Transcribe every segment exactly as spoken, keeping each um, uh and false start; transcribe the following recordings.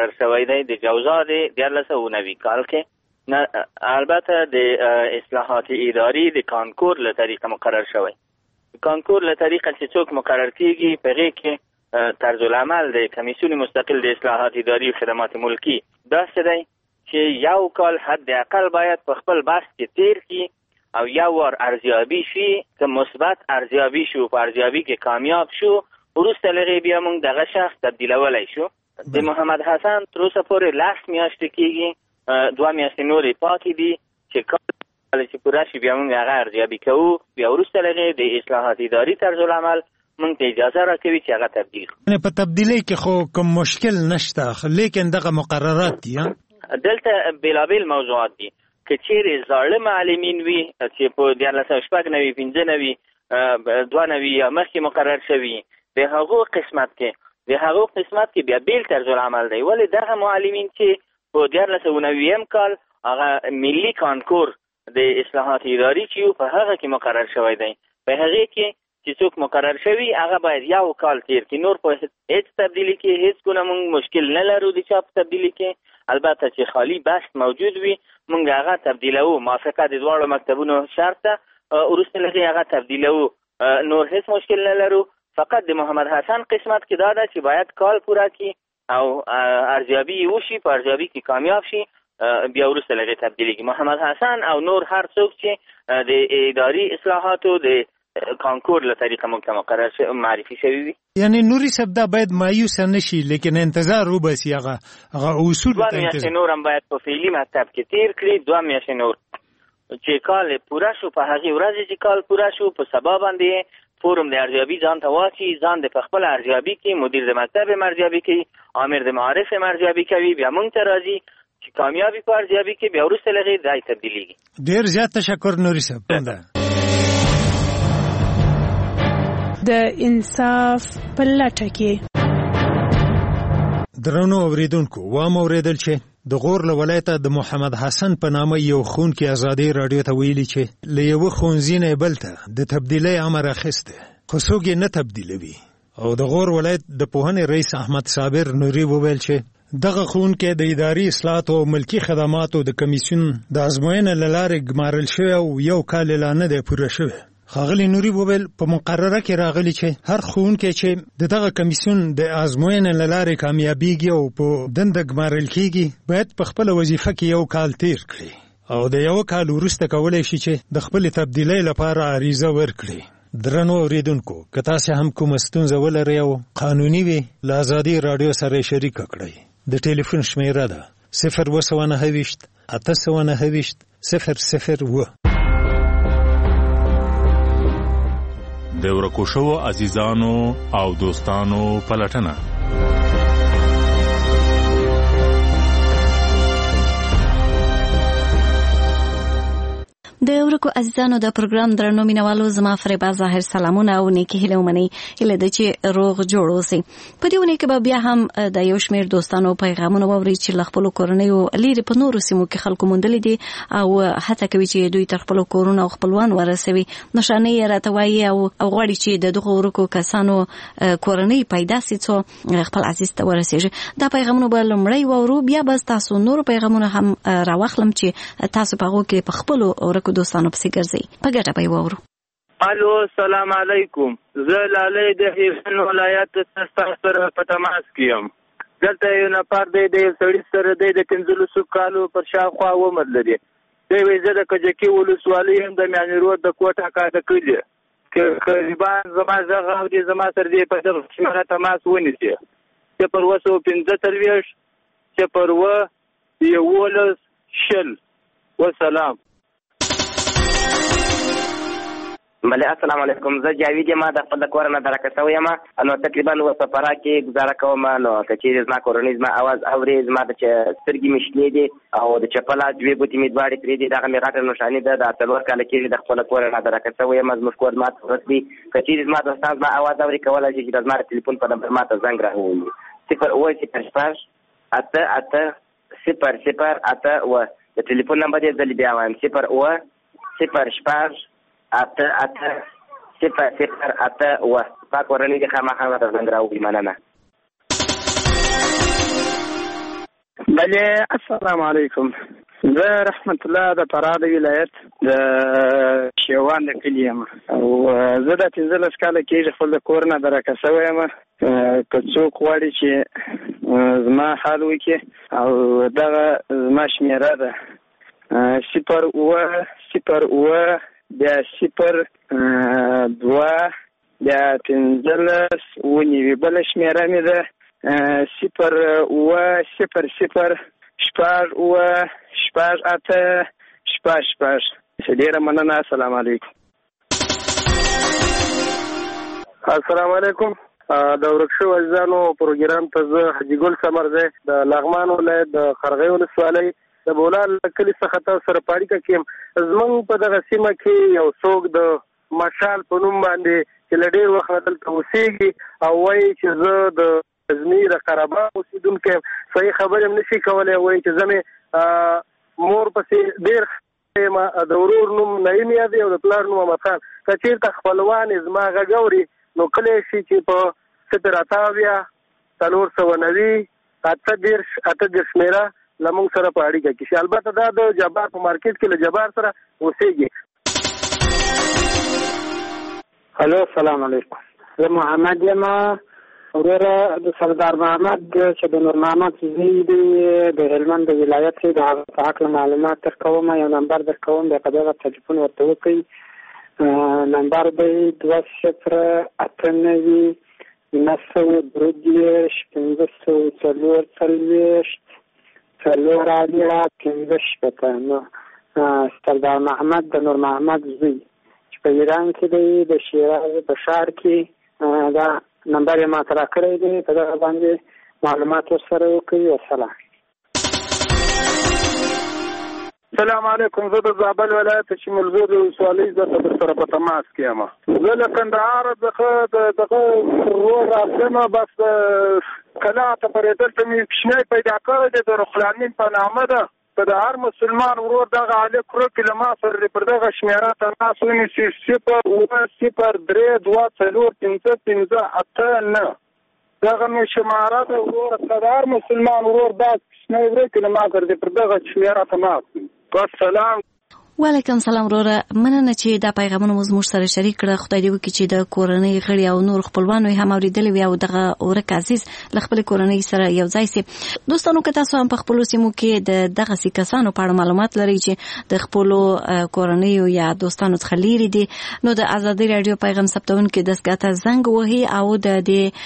مقرر شوی دی د جوزا د دیارلس سوه نوي کال کې. البته د اصلاحات اداري د کانکور له طریقه مقرر شوی. کانکور له طریقه چې څوک مقرر کیږي په هغې کې طرز العمل د کمیسیون مستقل د اصلاحات اداري و خدمات ملکی داسې دی چې یو کال حد اقل باید په خپل بحث کې تیر کی او یو وار ارزیابي شي، که مثبت ارزیابي شو په ارزیابي کې کامیاب شو وروسته له هغې بیا موږ دغه شخص تبدیلولی شو. د محمد حسن تر اوسه پورې لس میاشتې کېږي، دوه میاشتې نورې پاتې دي چې کله چې پوره شي بیا موږ هغه ارزیابي کوو، بیا وروسته له هغې د اصلاحات اداري طرز العمل موږ ته اجازه راکوي چې هغه تبدیل کړو. په تبدیلۍ کې خو کوم مشکل نشته، لیکن دغه مقررات دي. دلته بېلابېل موضوعات دي. که چیرې زاړه معلمین وي چې په دیارلس سوه شپږ نوي پنځه نوي دوه نوي یا مخکې مقرر شوي، د هغو قسمت کې د هغو قسمت کې بیا بیل طرز العمل دی. ولې دغه معلمین چې په دیارلس سوه نویم کال هغه ملي کانکور د اصلاحات اداري چې په هغه کې مقرر شوی دی، په هغې کې چې څوک مقرر شوي هغه باید یو کال تیر کړي. نور په هیڅ تبدیلي کې هیڅ ګونه موږ مشکل نه لرو د چا په تبدیلي کې. البته چې خالی بست موجود وي موږ هغه تبدیلوو، موافقه د دواړو مکتبونو شرط ده، وروسته له هغې هغه تبدیلوو، نور هیڅ مشکل نه لرو. فقط د محمد حسن قسمت کې دا ده چې باید کال پوره کړي او ارزیابي یې وشي، په ارزیابي کې کامیاب شي، بیا وروسته له هغې تبدیلېږي. محمد حسن او نور هر څوک چې د اداري اصلاحاتو د کانکور له طریقه موږ ته مقرر معرفي شوي وي. یعنی نوري صاحب دا باید مایوسه نشي، لیکن انتظار وباسي هغه هغه اصول ته. دوه میاشتې نور هم باید په فعلي مکتب کې تیر کړي. دوه میاشتې نور چې کال پوره شو، په هغې ورځې چې کال پوره شو په سبا باندې فورم د ارزیابي ځان ته واچي، ځان د په خپله ارزیابي کوي، مدیر د مکتب هم ارزیابي کوي، امیر د معارف هم ارزیابي کوي، بیا موږ ته راځي چې کامیابي په ارزیابي کې بیا وروسته له هغې دی تبدیلېږي. ډېر زیات تشکر نوري صاحب. د انصاف په لټه کې درنو اوریدونکو، وام اوریدل چې د غور له ولایته د محمد حسن په نامه یو ښوونکي ازادي راډیو ته ویلي چې له یوه ښوونځي نه بل ته د تبدیلۍ امر اخیستی، خو څوک یې نه تبدیلوي. او د غور ولایت د پوهنې رئیس احمد صابر نوري وویل چې دغه ښوونکی د اداري اصلاحاتو او ملکي خدماتو د کمیسیون د ازموینې له لارې ګمارل شوی او یو کال یې لا نه دی پوره شوی. ښاغلي نوري وویل په مقرره کې راغلي چې هر ښوونکی چې د دغه کمیسیون د ازموینې له لارې کامیابیږي او په دنده ګمارل کیږي باید په خپله وظیفه کې یو کال تیر کړي او د یو کال وروسته کولی شي چې د خپلې تبدیلۍ لپاره عریضه ورکړي. درنو اوریدونکو، که تاسې هم کومه ستونزه ولرئ او قانوني وي، له ازادي راډیو سره یې شریکه کړئ. د ټلیفون شمیره ده صفر اوه سوه نهه ویشت اته سوه نهه ویشت صفر صفر اوه. د ورکو شوو عزیزانو او دوستانو پلټنه. د ورکو عزیزانو د پروګرام درنو مینوالو، زما فریبا ظاهر سلامونه او نیکی هیله ومنئ. هیله ده چې روغ جوړ اوسئ. په دې اونۍ کې به بیا هم د یو شمېر دوستانو پیغامونه واورئ چې له خپلو کورنیو لیرې په نورو سیمو کې خلکو موندلي دي او هڅه کوي چې دوی تر خپلو کورونو او خپلوان ورسوي. نښانې یې راته وایي او غواړي چې د دغو ورکو کسانو کورنۍ پیدا سي څو خپل عزیز ته ورسېږي. دا پیغامونه به لومړی واورو، بیا به ستاسو نورو پیغامونه هم راواخلم چې تاسو په هغو کې په خپلو ورکو دوستانو پسې ګرځئ. په ګټه به یې واورو. الو، السلام علیکم. زه لالی د هیوان ولایت ستاسو سره په تماس کې یم. دلته یو نفر دی د یو سړي سره دی د پنځلسو کالو پر شاوخوا عمر لري. دی وایي زه د کجکي ولسوالۍ یم، د میانې روډ د کوټه کاته کلي. قریبان زما غږ اوري، زما سره دی په دغه شمېره تماس ونیسي. صفر اوه سوه پنځه څلوېښت صفر اوه یولس شل. وسلام. بله، السلام علیکم. زه جاوید یم، د خپل د کور نه درکه شوی یم. نو تقریبا اوه سفره کې ګزاره کوم. نو که چیرې زما کورنۍ زما اواز اوري، زما د سترګې مې شنې دي او د چپله دوې ګوتې مې دواړې پرې دي. دغه مې غټه نښاني ده. دا څلور کاله کېږي د خپله کور نه درکه شوی یم. زموږ کور زما ته ورس دي. که چیرې زما دوستان زما اواز اوري، کولی شي چې د زما د تلیفون په نمبر ما ته زنګ راووهي. صفر اوه صفر شپږ اته اته صفر صفر اته اوه. د تلیفون نمبر یې زه بیا وایم: صفر اوه صفر شپږ اته اته صفر صفر اته اوه. پاک ورنې دي خامخا راته زنګ راووهي. مننه. بله السلام علیکم. زه رحمت الله د فراه د ولایت د شیوان د کلي یم او زه د پنځلس کاله کېږي خپل د کور نه درکه شوی یم. که څوک غواړي چې زما حال وکړي او دغه زما شمېره ده صفر اوه صفر اوه بیا صفر دوه بیا پنځلس اوه نوي. بله شمېره مې ده صفر اوه صفر صفر شپږ اوه شپږ اته شپږ شپږ. ډېره مننه. السلام علیکم. السلام علیکم. د ورک شوو عزیزانو پروګرام ته زه حاجي ګل سمرزی د لغمان ولایت د قرغې ولسوالۍ د بولان کلي څخه تاسو سره په اړیکه کې یم. زموږ په دغه سیمه کې یو څوک د مشال په نوم باندې چې له ډېر وخت دلته اوسېږي او وایي چې زه د ازمیر قراباغ اوسېدونکی یم. صحیح خبرې هم نشي کولی. وایي چې زه مې مور پسې ډېر یم. د ورور نوم نعیم یادوي او د پلار نوم احمد خان. که چېرته خپلوان یې زما غږ اوري نو کلی شي چې په صفر اته اویا څلور سوه نوي اته دېرش اته دېرش شمېره له موږ سره په اړیکه کې شي. البته دا د جبار په مارکېټ کې له جبار سره اوسېږي. هلو السلام علیکم. زه محمد یم. وروره د سردار محمد چې د نور محمد زوی دی د هلمند د ولایت دی د هغه په هکله معلومات درکوم. یو نمبر درکوم بیا په دغه تلیفون ورته وکړئ. نمبر دی دوه صفر اته نوي نهه سوه درې دېرش پنځه سوه څلور څلوېښت څلور اویا پنځه شپېته. نو سردار محمد د نور محمد زوی چې په ایران کې دی د شیراز په ښار کې دا نمبر یې ماته راکړی دی. په دغه باندې معلومات ورسره وکړي. والسلام. السلام علیکم. زه د زابل ولایت چې ملزو د ولسوالۍ زه در سره په تماس کې یم. زه له کندهار څخه دغه ورور راتلم. بس کله ته پرېدل ته مې کوچنی پیدا کړی دی د رخلامین په نامه ده. که د هر مسلمان ورور دغه علي کروکي له ما سره پر دغه شمېره تماس ونیسي صفر اوه صفر درې دوه څلور پنځه پنځه اته نه. دغه مې شماره ده ورور. که د هر مسلمان ورور دا کوچنی ورور له ما سره پر دغه شمېره تماس ونیسي. السلام. وعلیکم سلام وروره. مننه چې دا پیغامونه مو زموږ سره شریک کړه. خدای دې وکړي چې د کورنۍ غړي او نور خپلوانو هم اوریدلي وي او دغه ورک عزیز له خپل کورنۍ سره یو ځای سي. دوستانو که تاسو هم په خپلو سیمو کې د دغه سي کسانو په اړه معلومات لرئ چې د خپلو کورنیو یا دوستانو څخه لیرې دي نو د ازادي رادیو پیغام ثبتونکي دستګاه ته زنګ وهي او د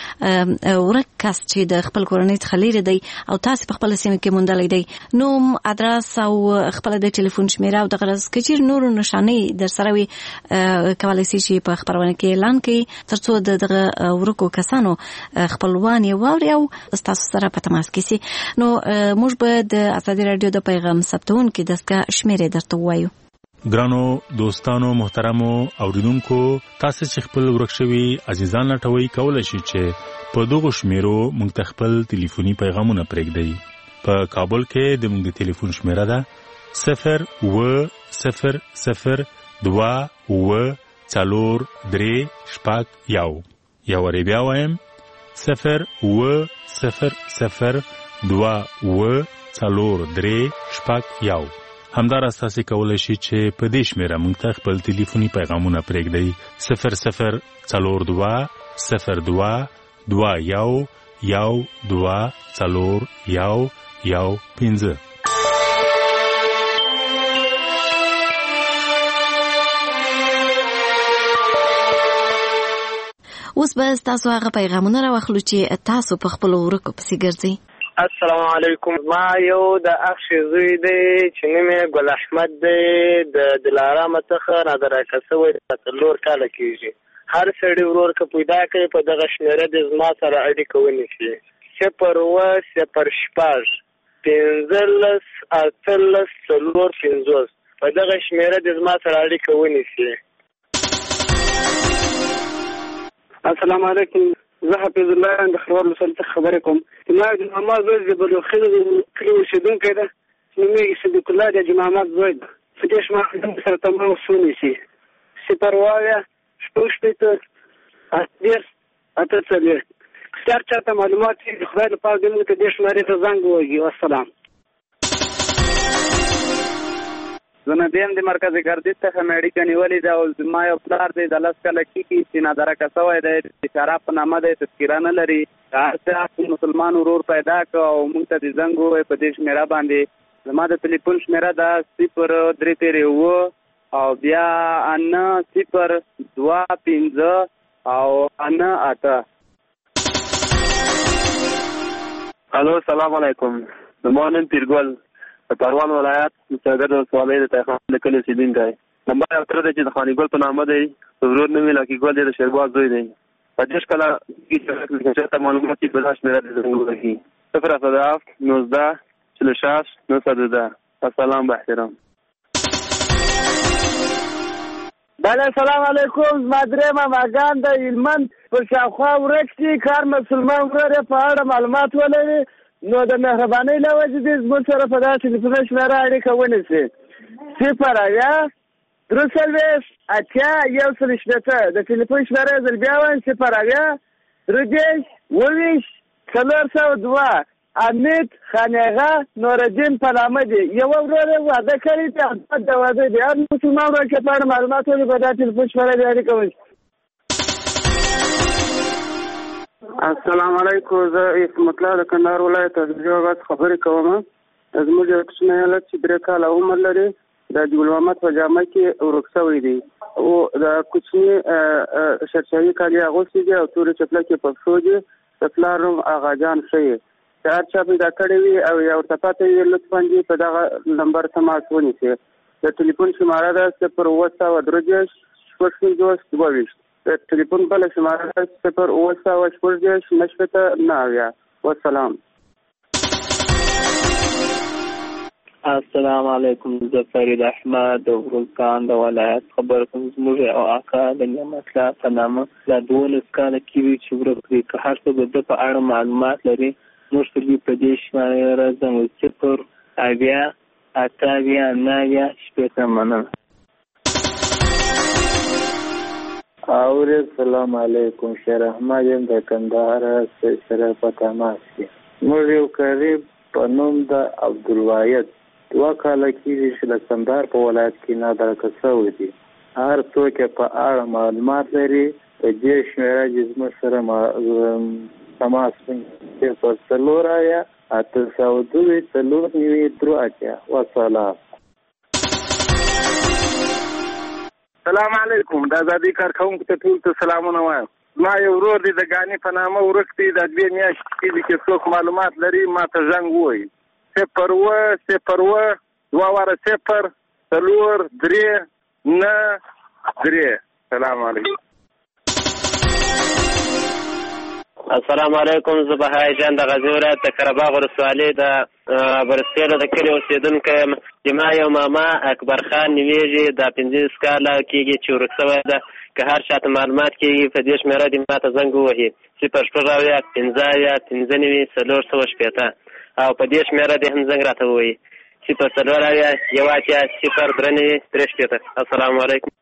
دې ورک کس چې د خپل کورنۍ څخه لیرې دی او تاسو په خپل سیمه کې موندلی دی نوم ادرس او خپل د ټلیفون شمیره او دغه کچیر نور نشانې در سره وي کولای شي چې په خبرونه کې اعلان کړي ترڅو دغه ورکو کسانو خپلوان یې واوري او تاسو سره په تماس کې سي. نو موږ به د ازادي رادیو د پیغام ثبتونکي دستګاه شمیرې درته وایو. ګرانو دوستانو محترمو اوریدونکو تاسو چې خپل ورک شوي عزیزان لټوي کولای شي چې په دغه شمیرو موږ خپل ټلیفوني پیغامونه پرېږدئ. په کابل کې د موږ ټلیفون شمیره ده صفر و صفر صفر دوا و څلور درې شپږ یو. یو وری بیا وایم صفر و صفر صفر دوا و څلور درې شپږ یو. همداراز تاسو کولای شئ چې په دې شمیره موږ ته خپل ټلیفوني پیغامونه پرېږدئ. صفر صفر څلور دوا صفر دوا دوا یو یو دوا څلور یو یو پنځه. اوس به تاسو هغه پیغامونه راوخلو چې تاسو په خپل ورکو پسې ګرځئ. السلام علیکم. ما یو د اخ زوی دی چې نوم یې ګل احمد دی د دلارام څخه را درکه شوی څلور کاله کېږي. هر سړی ورور که پیدا کړي په دغه شمېره د زما سره اړیکه ونیسي. صفر اوه صفر شپږ پنځلس اتلس څلور پنځوس په دغه شمېره د زما سره اړیکه ونیسي. السلام علیکم. زه حفیظ الله د خروار مسل څخه خبرې کوم. ما د ماما زوی د بلوخیل کلی اوسېدونکی ده چې نوم یې صدیق الله دی. د ماما زوی ده په دې شماره سره تماس ونیسي. صفر اویا شپږ شپېته اته دېرش اته څلوېښت. که هر چاته معلومات وي د خدای لپاره دې موږ ته دې شمارې ته زنګ ووهي. والسلام. زه نه دیم د مرکز ګردیز څخه مېډیکه نیولې ده او زما یو پلار دی د لس کاله کېږي چې نادرکه شوی دی د شراب په نامه دی تذکیره نه لري. هر څه مسلمان ورور پیدا کړ او موږ ته د زنګ ووایي په دې شمېره باندې. زما د تلیفون شمېره ده صفر درې تېرې اووه او بیا اته صفر دوه پنځه او اته اته. الو السلام علیکم. زما نوم پیرګل د پروان ولایت مستګر ولسوالۍ د تایخان د کلي اوسېدونکی. نمبر یو تره دی چې د خاني ګل په نامه دی. ورور نوم یې لاکي ګل دی د شیرباز زوی دی. په دېرش کاله کې چېرته معلومات چې په دا شمېره د زنګ ووهي صفر هفت نوزده چلو شش نهصد دوده. السلام با احترام. بله سلام علیکم. زما درې ماماګان د هلمند په شاوخوا ورک دي. کار مسلمان ورور یې په اړه معلومات ولري نو د مهربانۍ له وجې دې زموږ سره په دا ټلیفون شمېره اړیکه ونیسي. صفر اویا درې څلوېښت اتیا یو سل شپېته. د ټلیفون شمېره یې ځل بیا وایم صفر اویا درې دېرش اوویشت څلور سوه دوه. حمید خانیغه نورالدین په نامه دی. یوه ورور یې واده کړی دی احمد د واده دی. هر مسلمان ورور کې په اړه معلومات ولري په دا ټلیفون شمېره دې اړیکه ونیسي. السلام علیکم. زه اسمت الله د کندهار ولایت د جواب خبرې کوم. زموږ یو کوچنی هلک چې درې کاله عمر لري د جګل محمد په جامه کې ورک شوی دی او د کوچني شرشوي کالي اغوستي دي او تورې چپلکې په پښو دي. د پلار نوم اغاجان ښیي. چې هر چا پیدا کړی وي او یا ورته پته وي لطفا دې په دغه نمبر تماس ونیسي. د ټلیفون شماره ده صفر اووه سوه درې دېرش شپږ پنځوس دوه ویشت. د ټلیفون بله شماره ده صفر اووه سوه شپږ دېرش نهه شپېته نه اویا. والسلام. السلام علیکم. زه فرید احمد د ورزګان د ولایت خبر کوم. زموږ او اکا د نعمت الله په نامه دا دولس کاله کېږي چې ورک دی. که هر څوک د ده په اړه معلومات لري موږ ته دې په دې شمېره زنګ صفر اویا اته اویا نهه اویا شپېته. مننه. اورې سلام علیکم. شیر احمد یم د کندهار سره په تماس کې. موږ یو قریب په نوم د عبدالواحد دوه کاله کېږي چې د کندهار په ولایت کې نادرکه شوی دی. هر څوک یې په اړه معلومات لري په دې شمېره چې زموږ سره تماس کوي صفر څلور اویا اته سوه دوه څلور نوي درې اتیا. والسلام. سلام علیکم. د ازادي کارکوونکو ته ټول ته سلامونه وایم. ما یو ورور دی د ګانې په نامه ورک دی. د دوې میاشتې کېږي چې څوک معلومات لري ما ته زنګ ووایي. صفر اووه صفر اووه دوه واره صفر څلور درې نه درې. سلام علیکم. السلام علیکم. زه بهای جان د غزني ولایت د قرهباغ ولسوالۍ د برسټیلو د کلي اوسېدونکی یم. چې ما یو ماما اکبر خان نومیږي. دا پنځوس کاله کېږي چې ورک شوی ده. که هر چا ته معلومات کېږي په دې شمېره دې ما ته زنګ ووهي صفر شپږ اویا پنځه اویا پنځه نوي څلور سوه شپېته. او په دې شمېره دې هم زنګ راته ووهي صفر څلور اویا یو اتیا صفر درې نوي درې شپېته. السلام علیکم.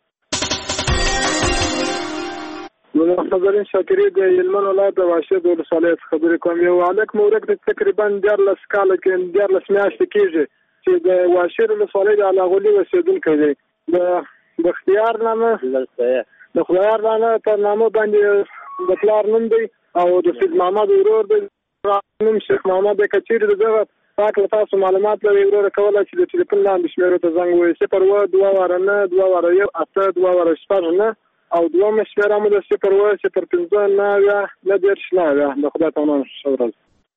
نو خبرین شاکري د هلمند ولایت د واشد ولسوالۍ څخه خبرې کوم. یو هلک مو ورک دی تقریبا دیارلس کاله کې دیارلس میاشتې کېږي چې د واشد ولسوالۍ د علاغولي اوسېدونکی دی. د بختیار نامه د خدایار نامه په نامه باندې د پلار نوم دی او د سید محمد ورور دی نوم شیخ محمد دی. که چېرې د دغه په هکله تاسو معلومات لرئ وروره کولی چې د ټلیفون لاندې شمېرو ته زنګ ووایئ. صفر اووه دوه واره نه دوه واره یو اته دوه واره شپږ نه او دویمه شمېره مو د صفر اووه صفر پنځه نهه اویا نهه دېرش نهه اویا. د خدای په امان ښه ورځ.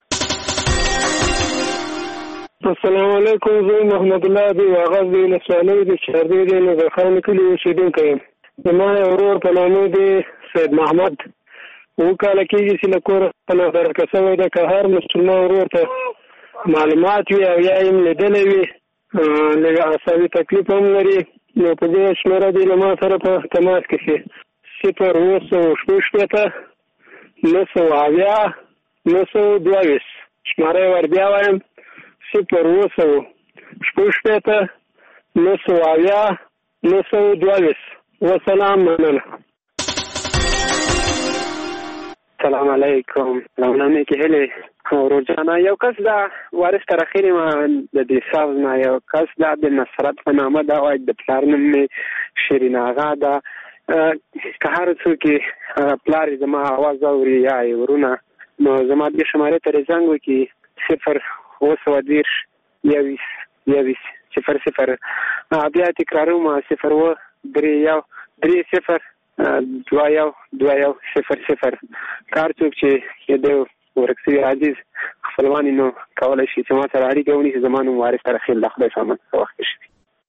السلام علیکم. زه محمد الله دی واغز د ولسوالۍ د چاردې د نظرخان کلي اوسېدونکی یم. زما یو ورور په نامه دی سید محمد. اووه کاله کېږي چې له کوره په نادرکه شوی ده. که هر مسلمان ورور ته معلومات وي او یا یې لیدلی وي لږ اعصابي تکلیف هم لري نو په دې شمېره دې له ما سره په تماس کې شي. صفر اووه سوه شپږ شپېته نهه سوه اویا نهه سوه دوه ویشت. شماره یې ور بیا وایم صفر اووه سوه شپږ شپېته نهه سوه اویا نهه سوه دوه ویشت. والسلام. مننه. السلام علیکم لونامې کې هلې ورور جانا یو کس دا وارث ترخیری ما د دې ساز نه یو کس دا د نصرت په نامه دا وایي د پلار نوم مې شیرین آغا دا که هر څوک پلار زما اواز اوري یا ورونه نو زما د شمارې ته زنګ وکړي صفر اوه سوه دېرش یویس یویس صفر صفر بیا تکراروم صفر اوه درې یو درې صفر دوه یو دوه یو صفر صفر کار څوک چې د ورک شوي عزیز خپلوان نو کولی شي چې ما سره اړیکه ونیسي زما نوم وارث ترخیل د خدای سامان څه وخت شي.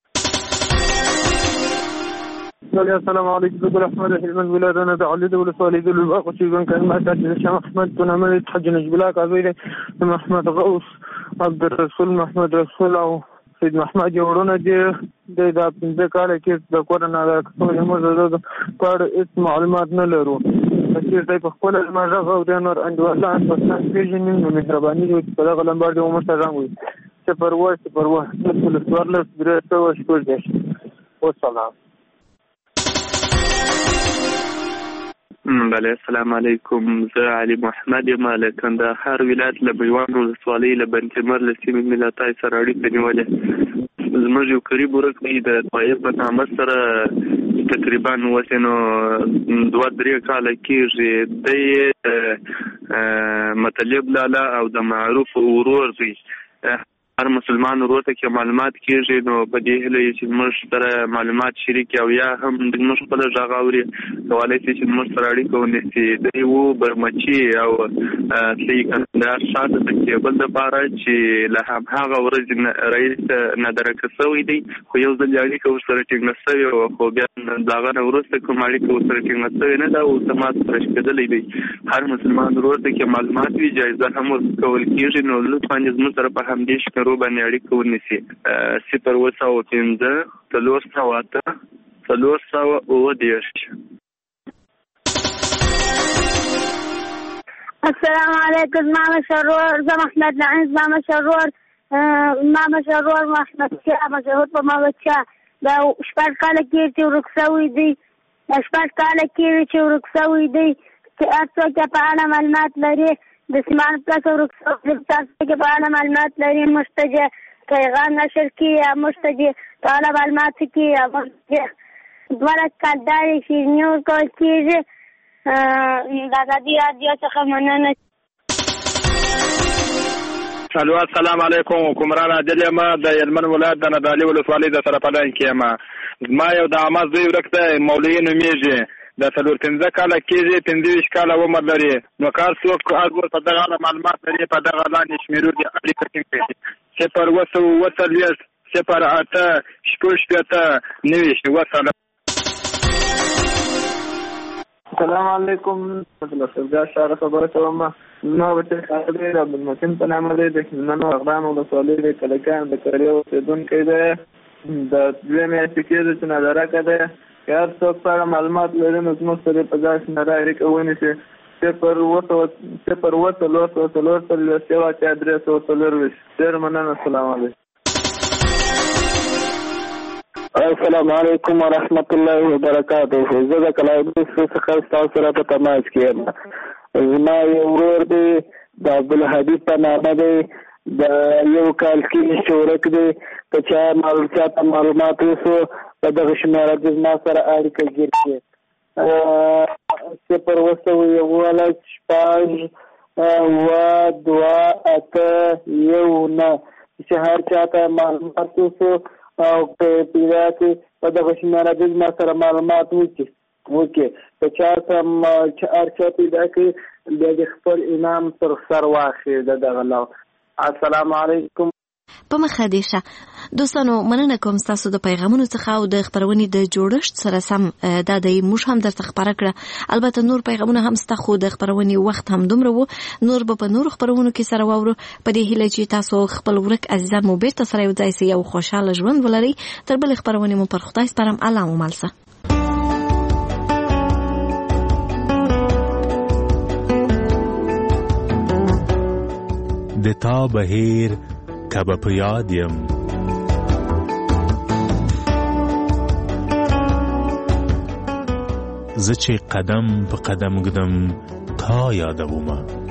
السلام علیکم ګل احمد هلمند ولایت نه د علي د ولسوالۍ د لوباغ اوسېدونکی کایم مرکز د شاه احمد په نامه د حج نجیب الله قاضي دی محمد غوث عبدالرسول محمد رسول او سید محمد جوړونه دي د دا پنځه کاله کې د کور نه د کسو موږ د کار هیڅ معلومات نه لرو چې دای په خپل ماجغه او د نور انډوالان په څنګه پیژنې نو مهرباني وکړئ په دغه لمبر د عمر سره راغوي صفر اوه صفر اوه صفر څوارلس درې سوه شپږ دېرش والسلام. بله السلام علیکم زه علي محمد یم له کندهار ولایت له بیوان ولسوالۍ له بنکمر له سیمې ملتای سره اړیکه نیولې زموږ یو قریب ورک دی د طایب په نامه سره تقریبا اوس نو دوه درې کاله کېږي دی مطلب لالا او د معروف ورور دی هر مسلمان ورور ته کې معلومات کېږي نو په دې هیله چې موږ سره معلومات شریک او یا هم موږ خپل غږ اوري کولی شي چې موږ سره اړیکه ونیسي دی و برمچي او سلي کندهار شاته د کیبل دپاره چې له همهغه ورځې رئیس نادرکه شوی دی خو یو ځل اړیکه ورسره ټینګه شوې وه خو بیا د هغه نه وروسته کوم اړیکه ورسره ټینګه شوې نه ده اوس زما سره شکېدلی دی هر مسلمان ورور ته کې معلومات وي جایزه هم ورکول کېږي نو لطفا زموږ سره په همدې شکر باندې اړیکه ونیسي صفر اوه سوه پنځه څلور سوه اته څلور سوه اووه دېرش. السلام علیکم زما مشرور زه محمد نعیم زما مشرور زما مشرور محمد شاه مشهور په محمد شاه دا شپږ کاله کېږي چې ورک شوی دی شپږ کاله کېږي چې ورک شوی دی چې هر څوک په اړه معلومات لري د سیمان پلس ورک شوی چې په اړه معلومات لري موږ ته پیغام نشر کړي یا موږ ته په اړه معلومات کړي یا موږ دواړه کالدارې شیریني ورکول کېږي د ازادي راډیو څخه مننه. الو السلام علیکم حکمران عادل یم د هلمند ولایت د نادعلي ولسوالۍ د سرپدان کې یم زما یو د عامه زوی ورک دی مولوي نومیږي د څلور پنځه کاله کېږي پنځه ویشت کاله عمر لري نو کار څوک هر په دغه اړه معلومات لري په دغه لاندې شمېرو دي اړیکه ټینګ کړي صفر اوه سوه اووه څلوېښت صفر اته شپږ شپېته نوي وسلام. السلام علیکم بیا شهر خبره کوم زما بچی خالد دی د عبدالمتین په نامه دی د هلمند اغران ولسوالۍ د کلکان د کرې اوسېدونکی دی د دوې میاشتې کېږي چې نادرکه دی که هر څوک په اړه معلومات لري نو زموږ سره په ځای شمېره اړیکه ونیسي صفر اوه سوه صفر اوه څلور سوه څلور څلوېښت یو اتیا درې سوه څلورویشت. ډېر مننه. السلام علیکم. السلام علیکم ورحمت الله وبرکاته. زه د کلاودوس څخه ستاسو سره په تماس کې یم. زما یو ورور دی د عبدالهادي په نامه دی د یو کال کې چې ورک دی که چا چاته معلومات وسو په دغه شمېره د زما سره اړیکه ګیر کړي صفر اوه سوه یوولس شپږ اوه دوه اته یو نه چې هر چاته معلومات وسو او په پیدا کې په دغه شمېره د زما سره معلومات وکړي وکړي که چا ته هر چا پیدا کړي بیا د خپل انعام پر سر واخلي د دغه لو. السلام علیکم. په مخه دې شه دوستانو مننه کوم ستاسو د پیغامونو څخه او د خبرونې د جوړښت سره سم دا د موږ هم درته خبره کړه البته نور پیغامونه هم ستا خو د خبرونې وخت هم دومره وو نور به په نورو خبرونو کې سره واورو په دې هیله چې تاسو خپل ورک عزیزان مو بیرته سره یو ځای سي یو خوشحاله ژوند ولرئ تر بلې خبرونې مو پر خدای سپارم الله مو مل شه. د تا بهیر کبه په یاد یم زه چې قدم په قدم ږدم تا یادومه